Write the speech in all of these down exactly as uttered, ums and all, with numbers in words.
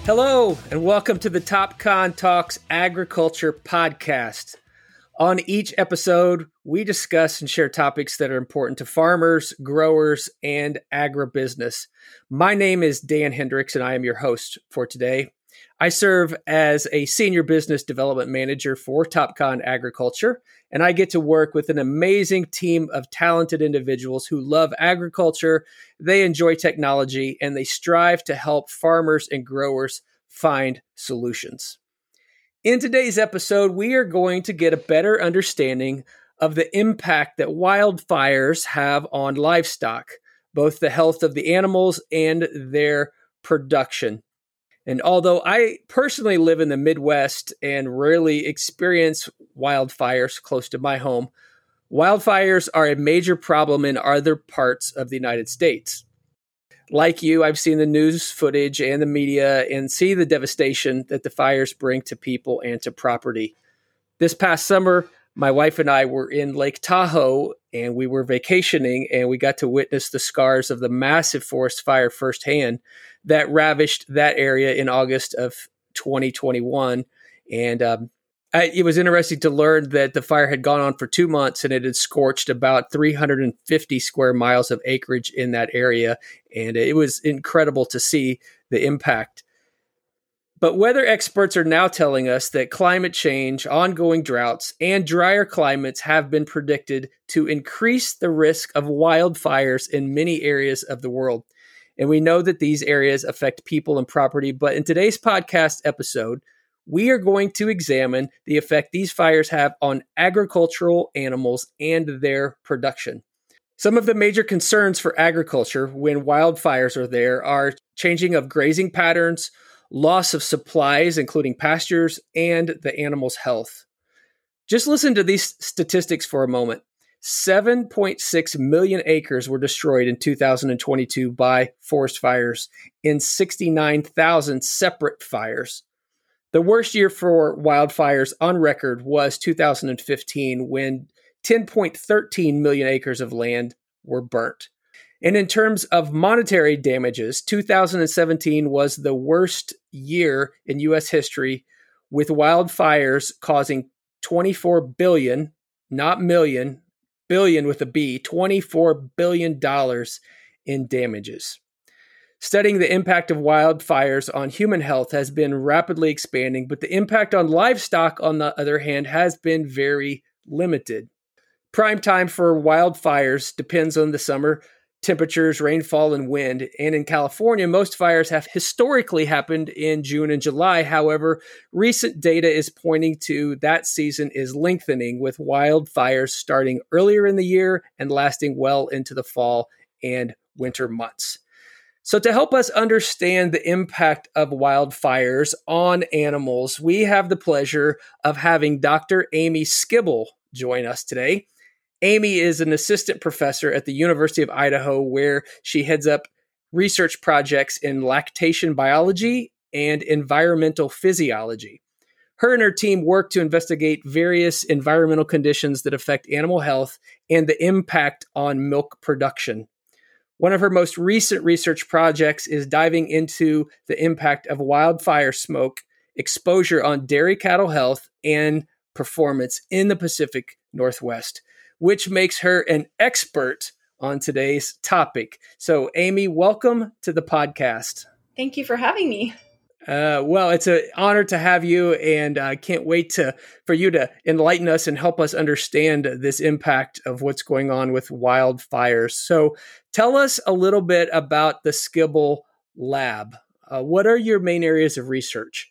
Hello, and welcome to the TopCon Talks Agriculture Podcast. On each episode, we discuss and share topics that are important to farmers, growers, and agribusiness. My name is Dan Hendricks, and I am your host for today. I serve as a Senior Business Development Manager for TopCon Agriculture, and I get to work with an amazing team of talented individuals who love agriculture, they enjoy technology, and they strive to help farmers and growers find solutions. In today's episode, we are going to get a better understanding of the impact that wildfires have on livestock, both the health of the animals and their production. And although I personally live in the Midwest and rarely experience wildfires close to my home, wildfires are a major problem in other parts of the United States. Like you, I've seen the news footage and the media and see the devastation that the fires bring to people and to property. This past summer, my wife and I were in Lake Tahoe and we were vacationing, and we got to witness the scars of the massive forest fire firsthand that ravished that area in August of twenty twenty-one. And um, I, it was interesting to learn that the fire had gone on for two months and it had scorched about three hundred fifty square miles of acreage in that area. And it was incredible to see the impact. But weather experts are now telling us that climate change, ongoing droughts, and drier climates have been predicted to increase the risk of wildfires in many areas of the world. And we know that these areas affect people and property. But in today's podcast episode, we are going to examine the effect these fires have on agricultural animals and their production. Some of the major concerns for agriculture when wildfires are there are changing of grazing patterns, loss of supplies, including pastures, and the animal's health. Just listen to these statistics for a moment. seven point six million acres were destroyed in two thousand twenty-two by forest fires in sixty-nine thousand separate fires. The worst year for wildfires on record was two thousand fifteen, when ten point one three million acres of land were burnt. And in terms of monetary damages, two thousand seventeen was the worst year in U S history, with wildfires causing twenty-four billion dollars, not million, billion with a B, twenty-four billion dollars in damages. Studying the impact of wildfires on human health has been rapidly expanding, but the impact on livestock, on the other hand, has been very limited. Prime time for wildfires depends on the summer temperatures, rainfall, and wind. And in California, most fires have historically happened in June and July. However, recent data is pointing to that season is lengthening, with wildfires starting earlier in the year and lasting well into the fall and winter months. So to help us understand the impact of wildfires on animals, we have the pleasure of having Doctor Amy Skibell join us today. Amy is an assistant professor at the University of Idaho, where she heads up research projects in lactation biology and environmental physiology. Her and her team work to investigate various environmental conditions that affect animal health and the impact on milk production. One of her most recent research projects is diving into the impact of wildfire smoke exposure on dairy cattle health and performance in the Pacific Northwest, which makes her an expert on today's topic. So, Amy, welcome to the podcast. Thank you for having me. Uh, well, it's an honor to have you, and I can't wait to for you to enlighten us and help us understand this impact of what's going on with wildfires. So tell us a little bit about the Skibell Lab. Uh, what are your main areas of research?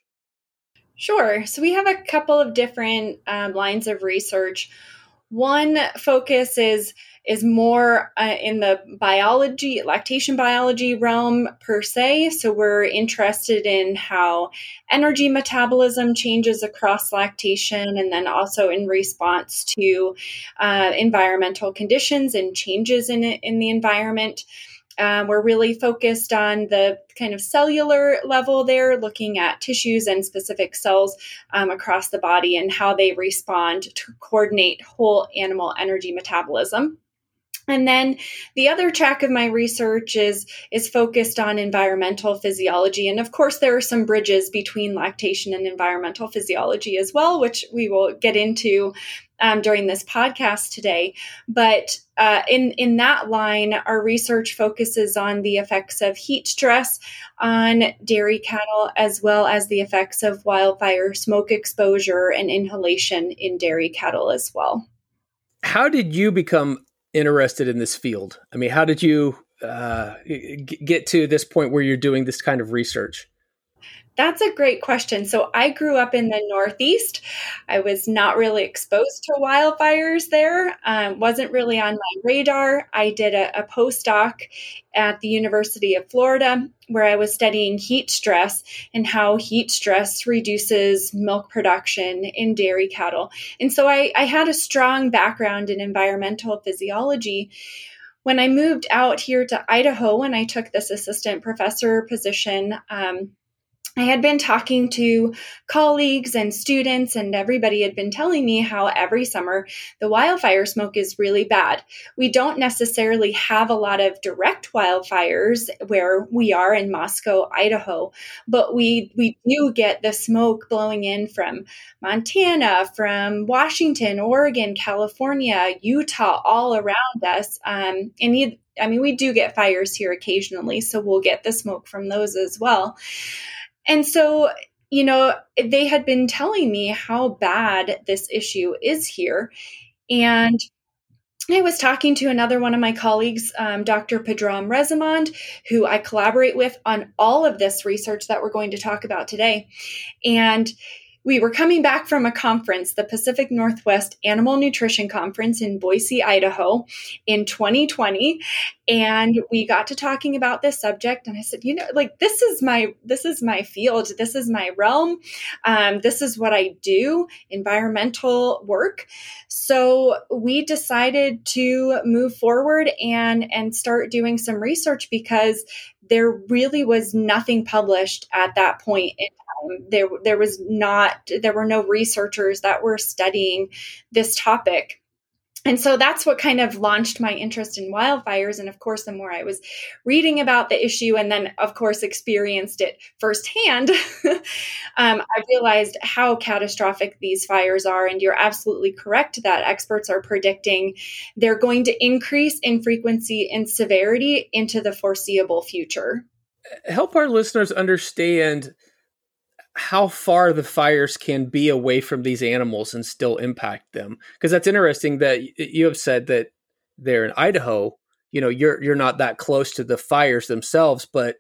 Sure. So we have a couple of different um, lines of research. One focus is is more uh, in the biology, lactation biology realm per se. So we're interested in how energy metabolism changes across lactation, and then also in response to uh, environmental conditions and changes in in the environment. Um, we're really focused on the kind of cellular level there, looking at tissues and specific cells um, across the body and how they respond to coordinate whole animal energy metabolism. And then the other track of my research is, is focused on environmental physiology. And of course, there are some bridges between lactation and environmental physiology as well, which we will get into um, during this podcast today. But uh, in, in that line, our research focuses on the effects of heat stress on dairy cattle, as well as the effects of wildfire smoke exposure and inhalation in dairy cattle as well. How did you become interested in this field? I mean, how did you uh, g- get to this point where you're doing this kind of research? That's a great question. So I grew up in the Northeast. I was not really exposed to wildfires there. Um, wasn't really on my radar. I did a, a postdoc at the University of Florida where I was studying heat stress and how heat stress reduces milk production in dairy cattle. And so I, I had a strong background in environmental physiology. When I moved out here to Idaho and I took this assistant professor position, um, I had been talking to colleagues and students, and everybody had been telling me how every summer the wildfire smoke is really bad. We don't necessarily have a lot of direct wildfires where we are in Moscow, Idaho, but we, we do get the smoke blowing in from Montana, from Washington, Oregon, California, Utah, all around us. Um, and you, I mean, we do get fires here occasionally, so we'll get the smoke from those as well. And so, you know, they had been telling me how bad this issue is here. And I was talking to another one of my colleagues, um, Doctor Pedram Rezamond, who I collaborate with on all of this research that we're going to talk about today. And we were coming back from a conference, the Pacific Northwest Animal Nutrition Conference in Boise, Idaho in twenty twenty. And we got to talking about this subject. And I said, you know, like, this is my, this is my field. This is my realm. Um, this is what I do, environmental work. So we decided to move forward and, and start doing some research because there really was nothing published at that point in time. There, there was not, there were no researchers that were studying this topic. And so that's what kind of launched my interest in wildfires. And of course, the more I was reading about the issue and then, of course, experienced it firsthand, um, I realized how catastrophic these fires are. And you're absolutely correct that experts are predicting they're going to increase in frequency and severity into the foreseeable future. Help our listeners understand how far the fires can be away from these animals and still impact them. Because that's interesting that you have said that they're in Idaho, you know, you're you're not that close to the fires themselves, but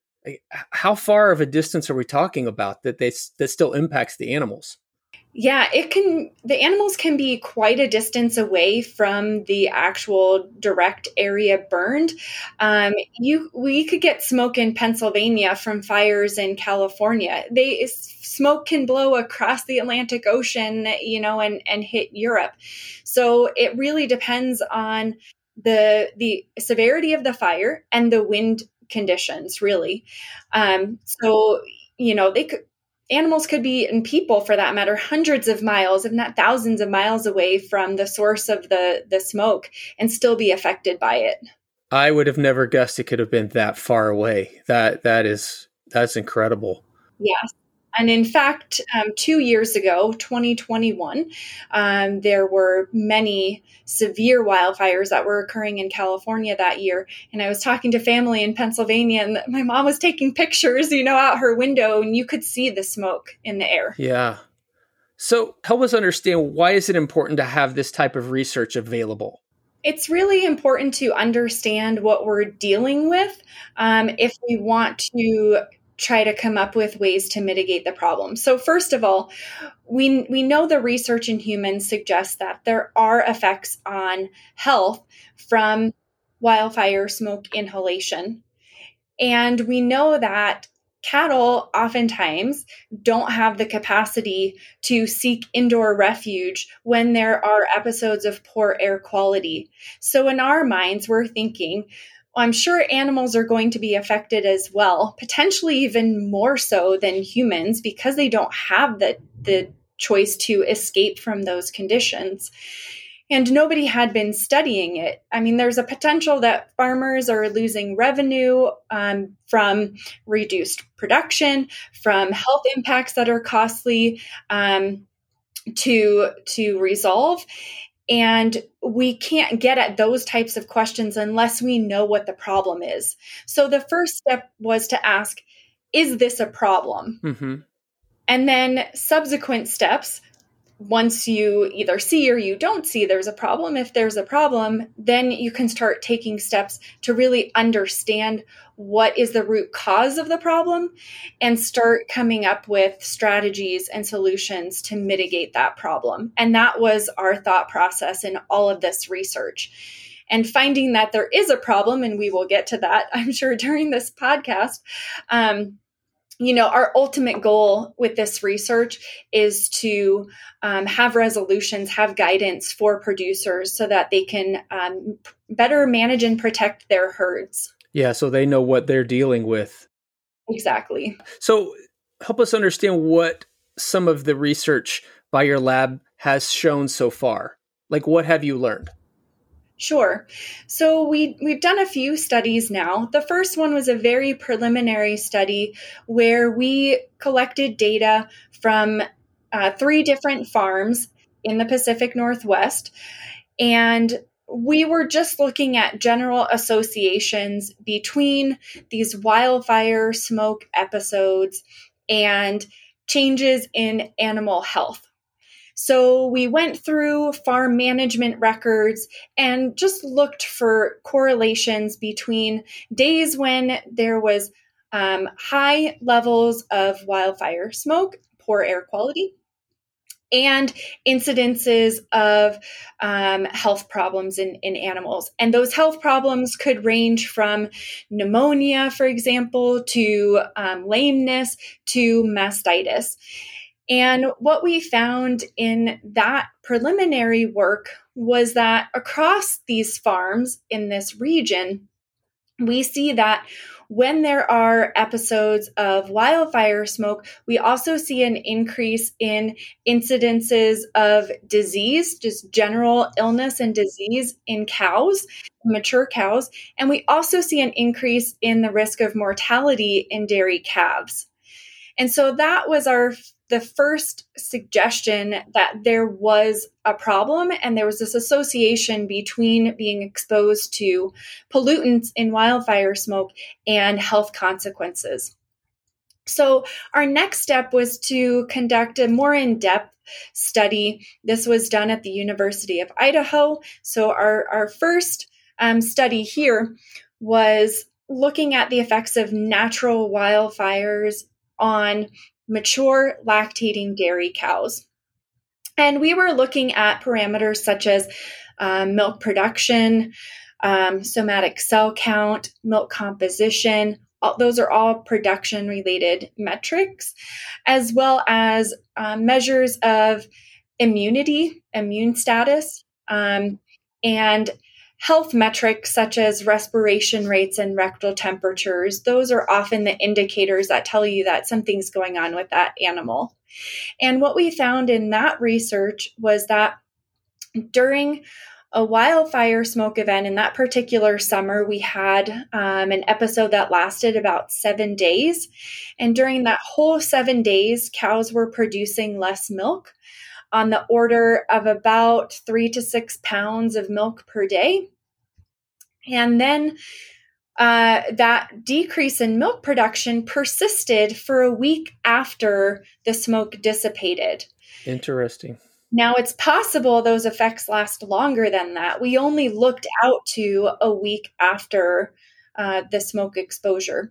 how far of a distance are we talking about that they that still impacts the animals? Yeah, it can, the animals can be quite a distance away from the actual direct area burned. Um, you, we could get smoke in Pennsylvania from fires in California. They, smoke can blow across the Atlantic Ocean, you know, and, and hit Europe. So it really depends on the, the severity of the fire and the wind conditions, really. Um, so, you know, they could, animals could be, and people for that matter, hundreds of miles, if not thousands of miles away from the source of the, the smoke and still be affected by it. I would have never guessed it could have been that far away. That that is, that's incredible. Yes. And in fact, um, two years ago, twenty twenty-one, um, there were many severe wildfires that were occurring in California that year. And I was talking to family in Pennsylvania, and my mom was taking pictures, you know, out her window, and you could see the smoke in the air. Yeah. So help us understand, why is it important to have this type of research available? It's really important to understand what we're dealing with um, if we want to try to come up with ways to mitigate the problem. So first of all, we we know the research in humans suggests that there are effects on health from wildfire smoke inhalation. And we know that cattle oftentimes don't have the capacity to seek indoor refuge when there are episodes of poor air quality. So in our minds, we're thinking, I'm sure animals are going to be affected as well, potentially even more so than humans, because they don't have the, the choice to escape from those conditions. And nobody had been studying it. I mean, there's a potential that farmers are losing revenue um, from reduced production, from health impacts that are costly um, to, to resolve. And we can't get at those types of questions unless we know what the problem is. So the first step was to ask, is this a problem? Mm-hmm. And then subsequent steps, once you either see or you don't see there's a problem, if there's a problem, then you can start taking steps to really understand what is the root cause of the problem and start coming up with strategies and solutions to mitigate that problem. And that was our thought process in all of this research. And finding that there is a problem, and we will get to that, I'm sure, during this podcast, um, you know, our ultimate goal with this research is to um, have resolutions, have guidance for producers so that they can um, better manage and protect their herds. Yeah, so they know what they're dealing with. Exactly. So help us understand what some of the research by your lab has shown so far. Like, what have you learned? Sure. So we, we've done a few studies now. The first one was a very preliminary study where we collected data from uh, three different farms in the Pacific Northwest. And we were just looking at general associations between these wildfire smoke episodes and changes in animal health. So we went through farm management records and just looked for correlations between days when there was um, high levels of wildfire smoke, poor air quality, and incidences of um, health problems in, in animals. And those health problems could range from pneumonia, for example, to um, lameness, to mastitis. And what we found in that preliminary work was that across these farms in this region, we see that when there are episodes of wildfire smoke, we also see an increase in incidences of disease, just general illness and disease in cows, mature cows. And we also see an increase in the risk of mortality in dairy calves. And so that was our the first suggestion that there was a problem and there was this association between being exposed to pollutants in wildfire smoke and health consequences. So our next step was to conduct a more in-depth study. This was done at the University of Idaho. So our, our first um, study here was looking at the effects of natural wildfires on mature lactating dairy cows. And we were looking at parameters such as um, milk production, um, somatic cell count, milk composition. All, those are all production related metrics, as well as um, measures of immunity, immune status, um, and health metrics such as respiration rates and rectal temperatures. Those are often the indicators that tell you that something's going on with that animal. And what we found in that research was that during a wildfire smoke event in that particular summer, we had um, an episode that lasted about seven days. And during that whole seven days, cows were producing less milk, on the order of about three to six pounds of milk per day. And then uh, that decrease in milk production persisted for a week after the smoke dissipated. Interesting. Now, it's possible those effects last longer than that. We only looked out to a week after uh, the smoke exposure.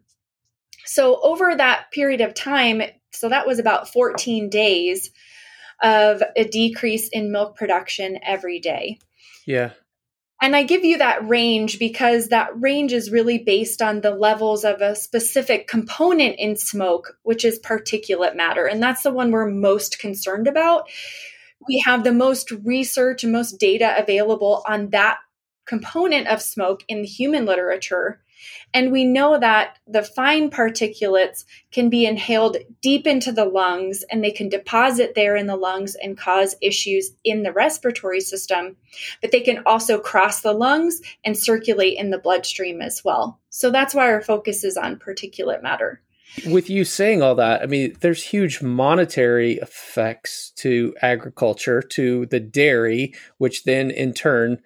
So over that period of time, so that was about fourteen days, of a decrease in milk production every day. Yeah. And I give you that range because that range is really based on the levels of a specific component in smoke, which is particulate matter. And that's the one we're most concerned about. We have the most research and most data available on that component of smoke in the human literature. And we know that the fine particulates can be inhaled deep into the lungs, and they can deposit there in the lungs and cause issues in the respiratory system. But they can also cross the lungs and circulate in the bloodstream as well. So that's why our focus is on particulate matter. With you saying all that, I mean, there's huge monetary effects to agriculture, to the dairy, which then in turn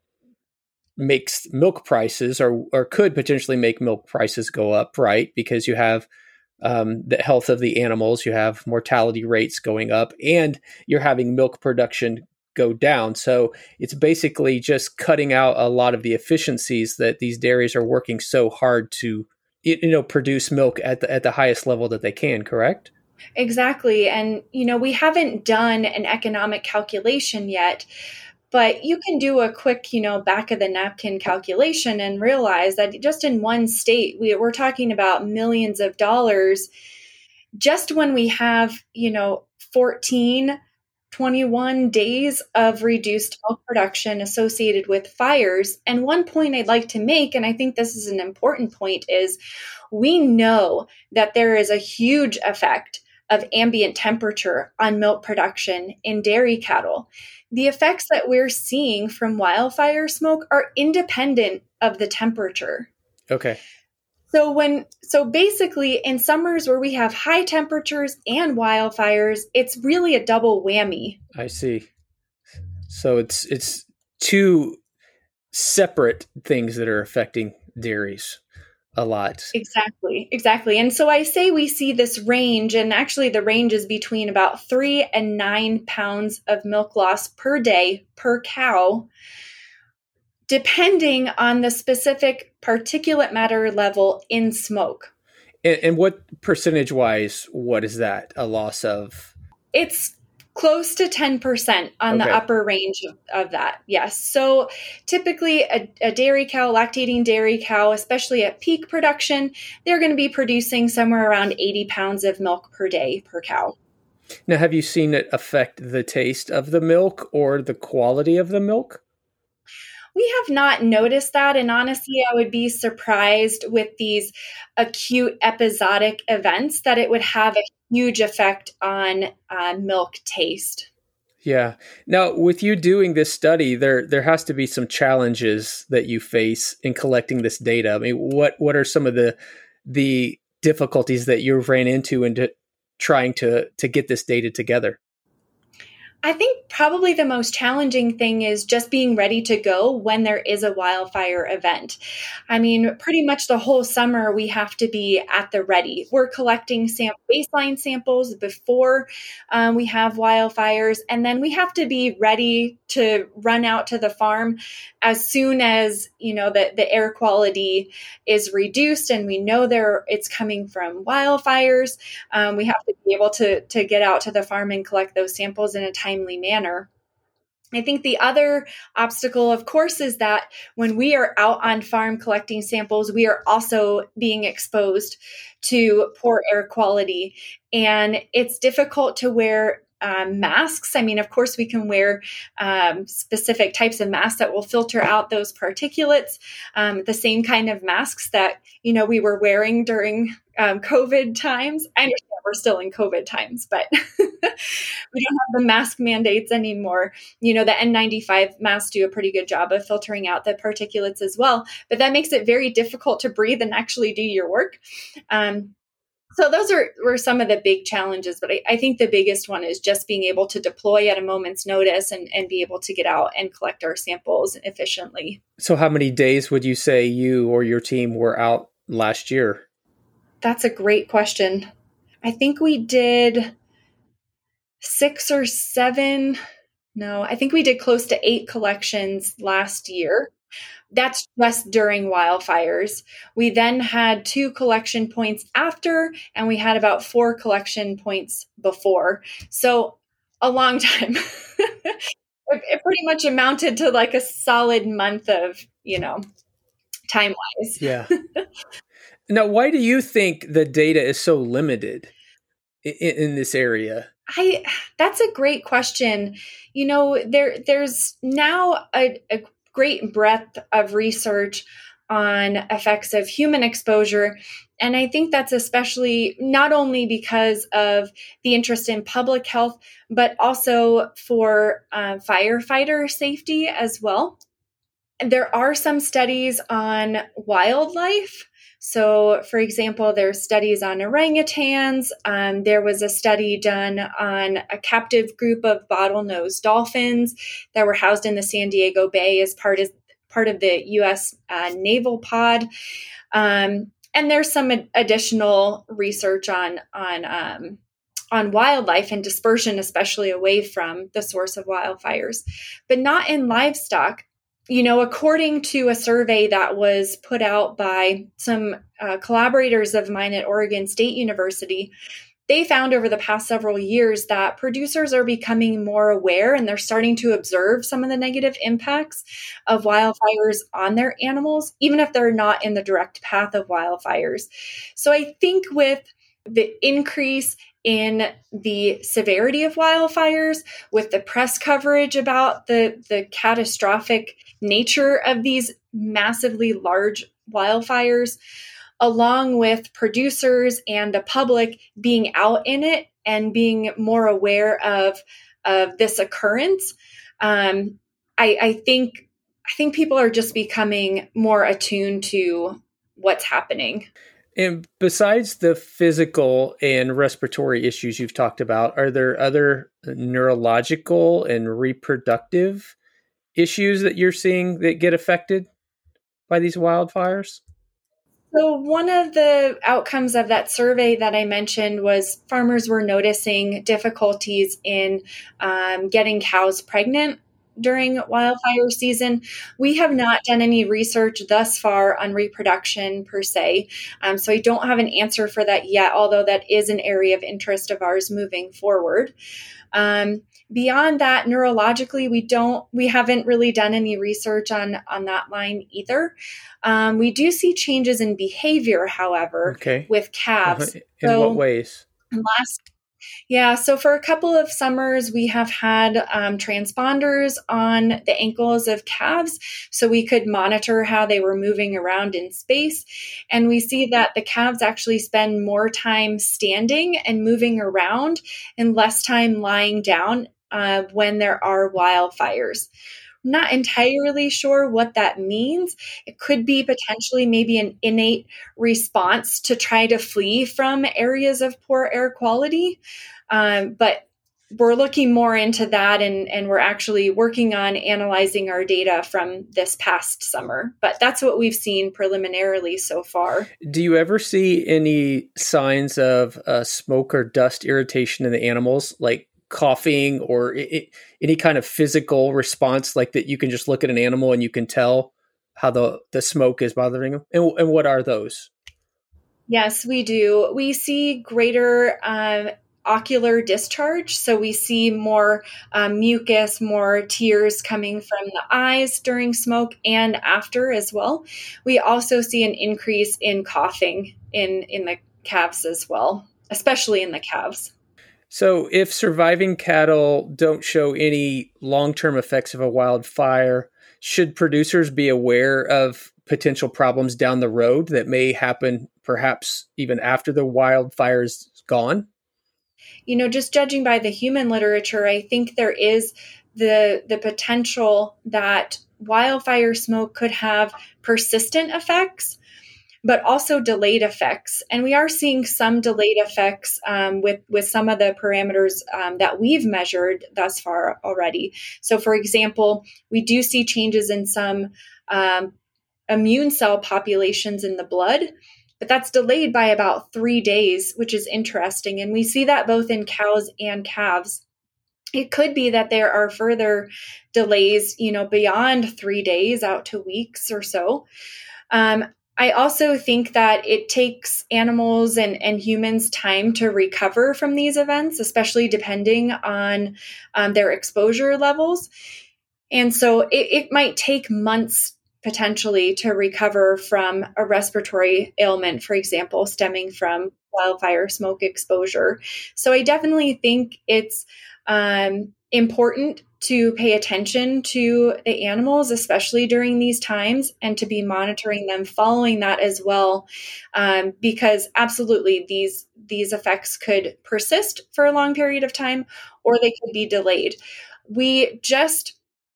makes milk prices or or could potentially make milk prices go up, right? Because you have um, the health of the animals, you have mortality rates going up, and you're having milk production go down. So it's basically just cutting out a lot of the efficiencies that these dairies are working so hard to, you know, produce milk at the, at the highest level that they can, correct? Exactly. And, you know, we haven't done an economic calculation yet, but you can do a quick, you know, back of the napkin calculation and realize that just in one state, we, we're talking about millions of dollars just when we have, you know, fourteen, twenty-one days of reduced milk production associated with fires. And one point I'd like to make, and I think this is an important point, is we know that there is a huge effect of ambient temperature on milk production in dairy cattle. The effects that we're seeing from wildfire smoke are independent of the temperature. Okay. So when so basically in summers where we have high temperatures and wildfires, it's really a double whammy. I see. So it's it's two separate things that are affecting dairies a lot. Exactly, exactly. And so I say we see this range, and actually the range is between about three and nine pounds of milk loss per day per cow, depending on the specific particulate matter level in smoke. And, and what percentage wise, what is that? A loss of? It's close to ten percent on Okay. the upper range of, of that. Yes. So typically a, a dairy cow, lactating dairy cow, especially at peak production, they're going to be producing somewhere around eighty pounds of milk per day per cow. Now, have you seen it affect the taste of the milk or the quality of the milk? We have not noticed that. And honestly, I would be surprised with these acute episodic events that it would have a huge effect on uh, milk taste. Yeah. Now, with you doing this study, there there has to be some challenges that you face in collecting this data. I mean, what what are some of the the difficulties that you've ran into in to, trying to to get this data together? I think probably the most challenging thing is just being ready to go when there is a wildfire event. I mean, pretty much the whole summer we have to be at the ready. We're collecting sam- baseline samples before um, we have wildfires, and then we have to be ready to run out to the farm as soon as, you know, the, the air quality is reduced and we know there it's coming from wildfires. Um, we have to be able to, to get out to the farm and collect those samples in a timely manner. I think the other obstacle, of course, is that when we are out on farm collecting samples, we are also being exposed to poor air quality. And it's difficult to wear Um, masks. I mean, of course, we can wear um, specific types of masks that will filter out those particulates, um, the same kind of masks that, you know, we were wearing during um, COVID times. I understand we're still in COVID times, but we don't have the mask mandates anymore. You know, the N ninety-five masks do a pretty good job of filtering out the particulates as well, but that makes it very difficult to breathe and actually do your work. Um, So those are were some of the big challenges, but I, I think the biggest one is just being able to deploy at a moment's notice and, and be able to get out and collect our samples efficiently. So how many days would you say you or your team were out last year? That's a great question. I think we did six or seven. No, I think we did close to eight collections last year. That's just during wildfires. We then had two collection points after, and we had about four collection points before. So a long time. it, it pretty much amounted to like a solid month of, you know, time-wise. Yeah. Now, why do you think the data is so limited in, in this area? I that's a great question. You know, there there's now a, a great breadth of research on effects of human exposure. And I think that's especially not only because of the interest in public health, but also for uh, firefighter safety as well. There are some studies on wildlife. So, for example, there's studies on orangutans. Um, there was a study done on a captive group of bottlenose dolphins that were housed in the San Diego Bay as part of part of the U S uh, naval pod. Um, and there's some ad- additional research on on um, on wildlife and dispersion, especially away from the source of wildfires, but not in livestock. You know, according to a survey that was put out by some uh, collaborators of mine at Oregon State University, they found over the past several years that producers are becoming more aware and they're starting to observe some of the negative impacts of wildfires on their animals, even if they're not in the direct path of wildfires. So I think with the increase in the severity of wildfires, with the press coverage about the, the catastrophic nature of these massively large wildfires, along with producers and the public being out in it and being more aware of, of this occurrence, um, I, I think I think people are just becoming more attuned to what's happening. And besides the physical and respiratory issues you've talked about, are there other neurological and reproductive issues that you're seeing that get affected by these wildfires? So one of the outcomes of that survey that I mentioned was farmers were noticing difficulties in um, getting cows pregnant during wildfire season. We have not done any research thus far on reproduction per se, um, so I don't have an answer for that yet, although that is an area of interest of ours moving forward. Um, beyond that, neurologically, we don't, we haven't really done any research on, on that line either. Um, we do see changes in behavior, however, okay. with calves. Uh, in so, what ways? Last Yeah, so for a couple of summers, we have had um, transponders on the ankles of calves so we could monitor how they were moving around in space. And we see that the calves actually spend more time standing and moving around and less time lying down uh, when there are wildfires. Not entirely sure what that means. It could be potentially maybe an innate response to try to flee from areas of poor air quality. Um, but we're looking more into that, and, and we're actually working on analyzing our data from this past summer. But that's what we've seen preliminarily so far. Do you ever see any signs of uh, smoke or dust irritation in the animals, like coughing or it, any kind of physical response like that? You can just look at an animal and you can tell how the, the smoke is bothering them. And, and what are those? Yes, we do. We see greater um, ocular discharge. So we see more um, mucus, more tears coming from the eyes during smoke and after as well. We also see an increase in coughing in, in the calves as well, especially in the calves. So if surviving cattle don't show any long-term effects of a wildfire, should producers be aware of potential problems down the road that may happen perhaps even after the wildfire is gone? You know, just judging by the human literature, I think there is the the potential that wildfire smoke could have persistent effects, but also delayed effects. And we are seeing some delayed effects um, with, with some of the parameters um, that we've measured thus far already. So for example, we do see changes in some um, immune cell populations in the blood, but that's delayed by about three days, which is interesting. And we see that both in cows and calves. It could be that there are further delays, you know, beyond three days out to weeks or so. Um, I also think that it takes animals and, and humans time to recover from these events, especially depending on um, their exposure levels. And so it, it might take months potentially to recover from a respiratory ailment, for example, stemming from wildfire smoke exposure. So I definitely think it's um, important to pay attention to the animals, especially during these times, and to be monitoring them, following that as well, um, because absolutely these these effects could persist for a long period of time, or they could be delayed. We just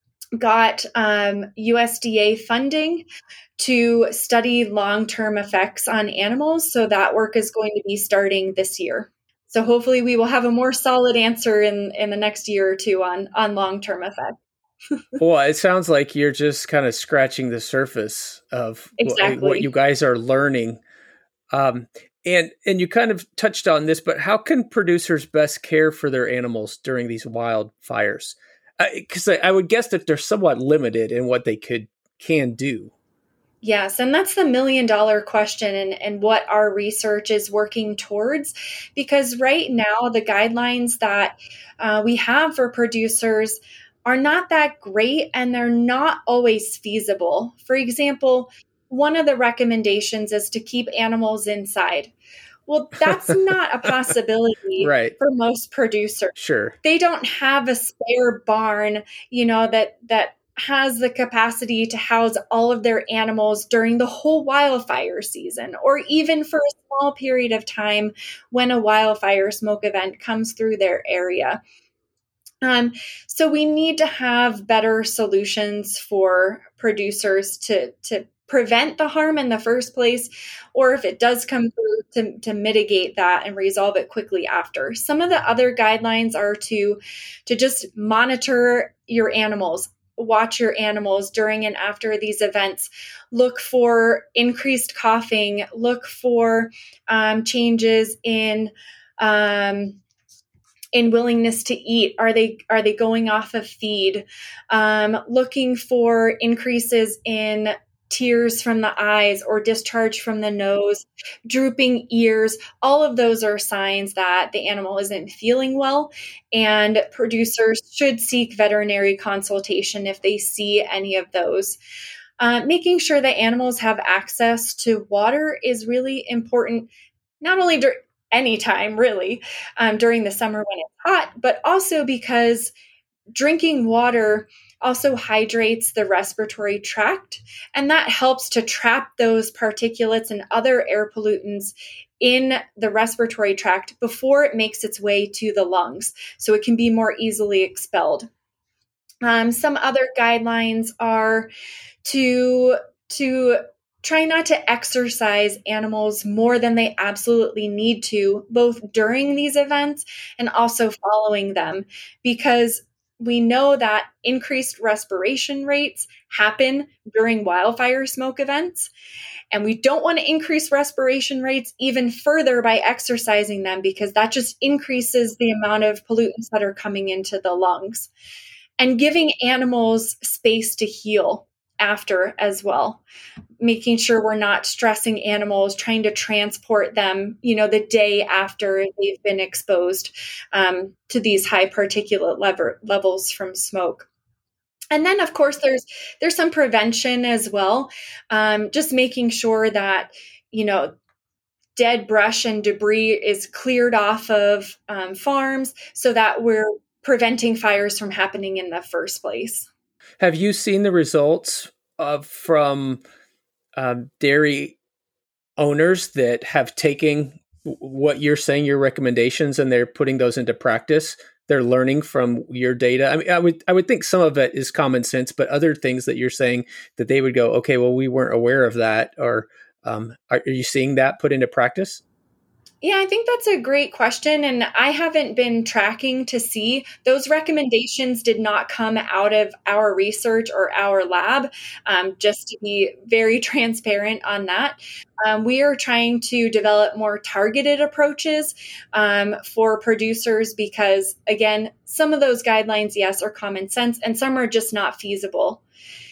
got um, U S D A funding to study long-term effects on animals, so that work is going to be starting this year. So hopefully we will have a more solid answer in, in the next year or two on, on long-term effects. Well, it sounds like you're just kind of scratching the surface of exactly. what, what you guys are learning. Um, and and you kind of touched on this, but how can producers best care for their animals during these wildfires? Because I, I would guess that they're somewhat limited in what they could can do. Yes, and that's the million dollar question, and, and what our research is working towards. Because right now, the guidelines that uh, we have for producers are not that great, and they're not always feasible. For example, one of the recommendations is to keep animals inside. Well, that's not a possibility right. for most producers. Sure. They don't have a spare barn, you know, that that has the capacity to house all of their animals during the whole wildfire season, or even for a small period of time when a wildfire smoke event comes through their area. Um, so we need to have better solutions for producers to, to prevent the harm in the first place, or if it does come through, to, to mitigate that and resolve it quickly after. Some of the other guidelines are to, to just monitor your animals, watch your animals during and after these events, look for increased coughing, look for um, changes in um, in willingness to eat. Are they are they going off of feed? Um, looking for increases in tears from the eyes or discharge from the nose, drooping ears. All of those are signs that the animal isn't feeling well, and producers should seek veterinary consultation if they see any of those. Uh, making sure that animals have access to water is really important, not only during anytime really um, during the summer when it's hot, but also because drinking water also hydrates the respiratory tract, and that helps to trap those particulates and other air pollutants in the respiratory tract before it makes its way to the lungs, so it can be more easily expelled. Um, some other guidelines are to to try not to exercise animals more than they absolutely need to, both during these events and also following them, because we know that increased respiration rates happen during wildfire smoke events, and we don't want to increase respiration rates even further by exercising them, because that just increases the amount of pollutants that are coming into the lungs. And giving animals space to heal after as well, making sure we're not stressing animals, trying to transport them, you know, the day after they've been exposed um, to these high particulate lever- levels from smoke. And then, of course, there's there's some prevention as well, um, just making sure that, you know, dead brush and debris is cleared off of um, farms so that we're preventing fires from happening in the first place. Have you seen the results of from um, dairy owners that have taken what you're saying, your recommendations, and they're putting those into practice? They're learning from your data. I mean, I would I would think some of it is common sense, but other things that you're saying that they would go, okay, well, we weren't aware of that, or um, are, are you seeing that put into practice? Yeah, I think that's a great question. And I haven't been tracking to see. Those recommendations did not come out of our research or our lab, um, just to be very transparent on that. Um, we are trying to develop more targeted approaches um, for producers because, again, some of those guidelines, yes, are common sense, and some are just not feasible.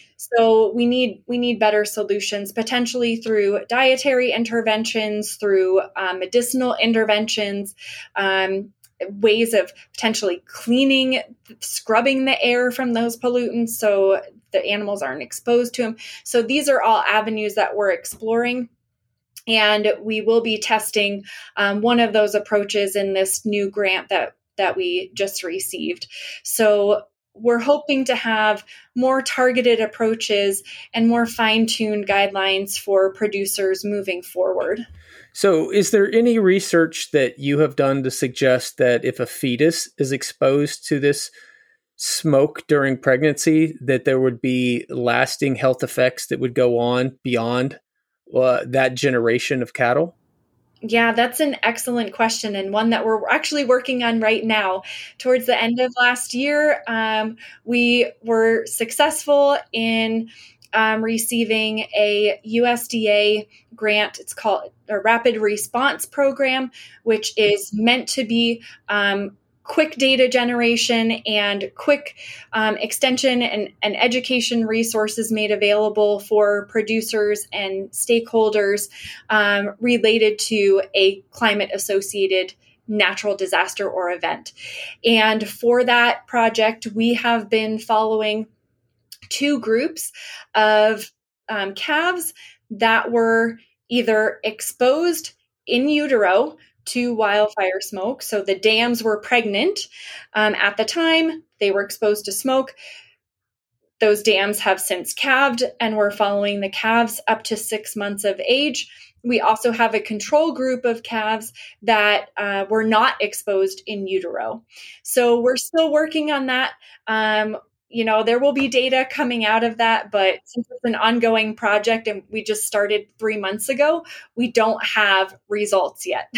So we need we need better solutions, potentially through dietary interventions, through um, medicinal interventions, um, ways of potentially cleaning, scrubbing the air from those pollutants so the animals aren't exposed to them. So these are all avenues that we're exploring. And we will be testing um, one of those approaches in this new grant that that we just received. So we're hoping to have more targeted approaches and more fine-tuned guidelines for producers moving forward. So is there any research that you have done to suggest that if a fetus is exposed to this smoke during pregnancy, that there would be lasting health effects that would go on beyond uh, that generation of cattle? Yeah, that's an excellent question, and one that we're actually working on right now. Towards the end of last year, um, we were successful in um, receiving a U S D A grant. It's called a Rapid Response Program, which is meant to be um, quick data generation and quick um, extension and, and education resources made available for producers and stakeholders um, related to a climate-associated natural disaster or event. And for that project, we have been following two groups of um, calves that were either exposed in utero to wildfire smoke. So the dams were pregnant um, at the time they were exposed to smoke. Those dams have since calved, and we're following the calves up to six months of age. We also have a control group of calves that uh, were not exposed in utero. So we're still working on that. Um, you know, there will be data coming out of that, but since it's an ongoing project and we just started three months ago, we don't have results yet.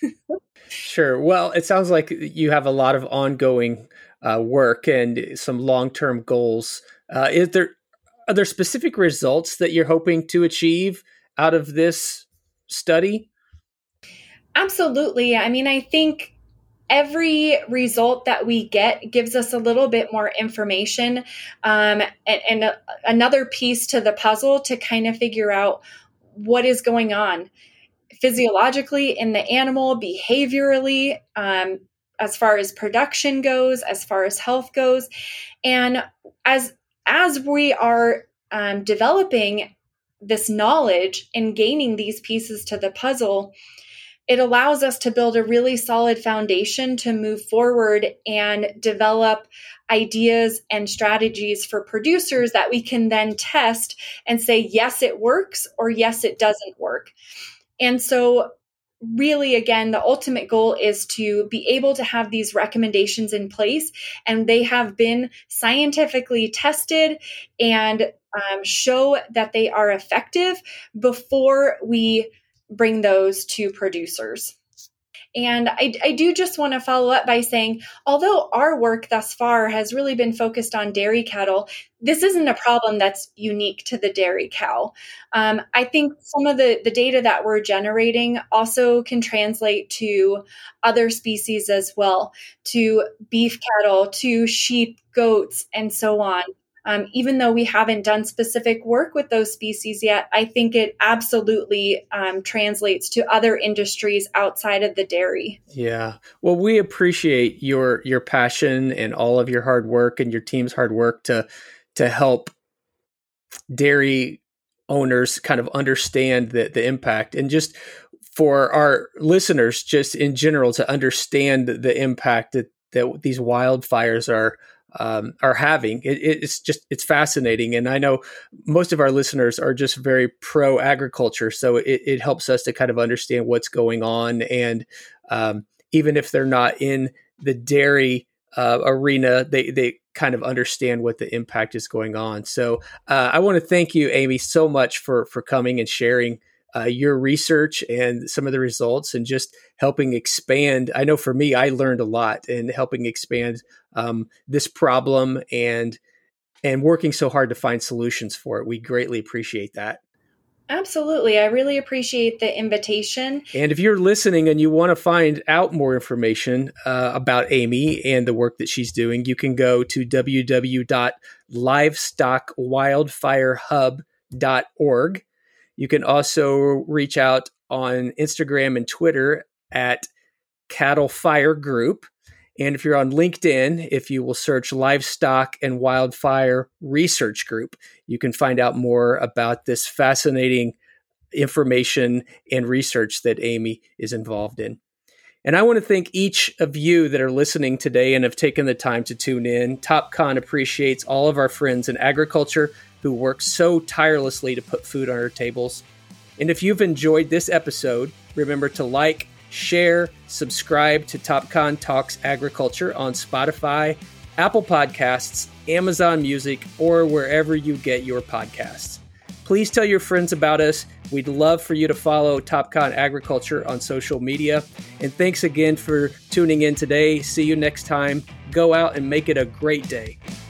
Sure. Well, it sounds like you have a lot of ongoing uh, work and some long-term goals. Uh, is there are there specific results that you're hoping to achieve out of this study? Absolutely. I mean, I think every result that we get gives us a little bit more information um, and, and a, another piece to the puzzle to kind of figure out what is going on physiologically in the animal, behaviorally, um, as far as production goes, as far as health goes. And as, as we are um, developing this knowledge and gaining these pieces to the puzzle, it allows us to build a really solid foundation to move forward and develop ideas and strategies for producers that we can then test and say, yes, it works, or yes, it doesn't work. And so really, again, the ultimate goal is to be able to have these recommendations in place, and they have been scientifically tested and um, show that they are effective before we bring those to producers. And I, I do just want to follow up by saying, although our work thus far has really been focused on dairy cattle, this isn't a problem that's unique to the dairy cow. Um, I think some of the, the data that we're generating also can translate to other species as well, to beef cattle, to sheep, goats, and so on. Um, even though we haven't done specific work with those species yet, I think it absolutely um, translates to other industries outside of the dairy. Yeah. Well, we appreciate your your passion and all of your hard work and your team's hard work to to help dairy owners kind of understand the, the impact, and just for our listeners, just in general, to understand the impact that, that these wildfires are Um, are having. It, it's just, it's fascinating. And I know most of our listeners are just very pro agriculture. So it, it helps us to kind of understand what's going on. And um, even if they're not in the dairy uh, arena, they, they kind of understand what the impact is going on. So uh, I want to thank you, Amy, so much for, for coming and sharing Uh, your research and some of the results, and just helping expand. I know for me, I learned a lot, and helping expand um, this problem and and working so hard to find solutions for it. We greatly appreciate that. Absolutely. I really appreciate the invitation. And if you're listening and you want to find out more information uh, about Amy and the work that she's doing, you can go to w w w dot livestock wildfire hub dot org. You can also reach out on Instagram and Twitter at Cattle Fire Group. And if you're on LinkedIn, if you will search Livestock and Wildfire Research Group, you can find out more about this fascinating information and research that Amy is involved in. And I want to thank each of you that are listening today and have taken the time to tune in. TopCon appreciates all of our friends in agriculture who work so tirelessly to put food on our tables. And if you've enjoyed this episode, remember to like, share, subscribe to TopCon Talks Agriculture on Spotify, Apple Podcasts, Amazon Music, or wherever you get your podcasts. Please tell your friends about us. We'd love for you to follow TopCon Agriculture on social media. And thanks again for tuning in today. See you next time. Go out and make it a great day.